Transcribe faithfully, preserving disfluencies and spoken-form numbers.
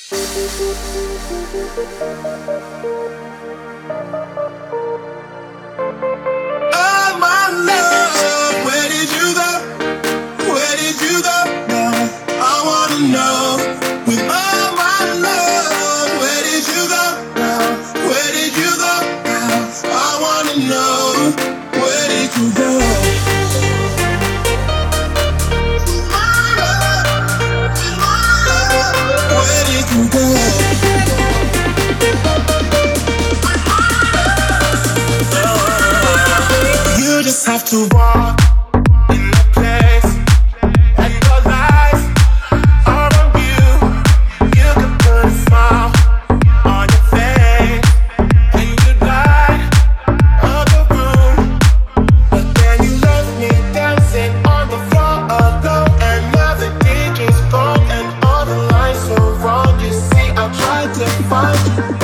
Oh my love, where did you go? Where did you go now? I wanna know. With all my love, where did you go now? Where did you go now? I wanna know. Where did you go? My love, my love, where did you go? You just have to walk in the place, and your life around you. You can put a smile on your face, and you light up the room. But then you left me dancing on the floor alone, and now the D J's gone, and all the lights are wrong. You see, I tried to find you.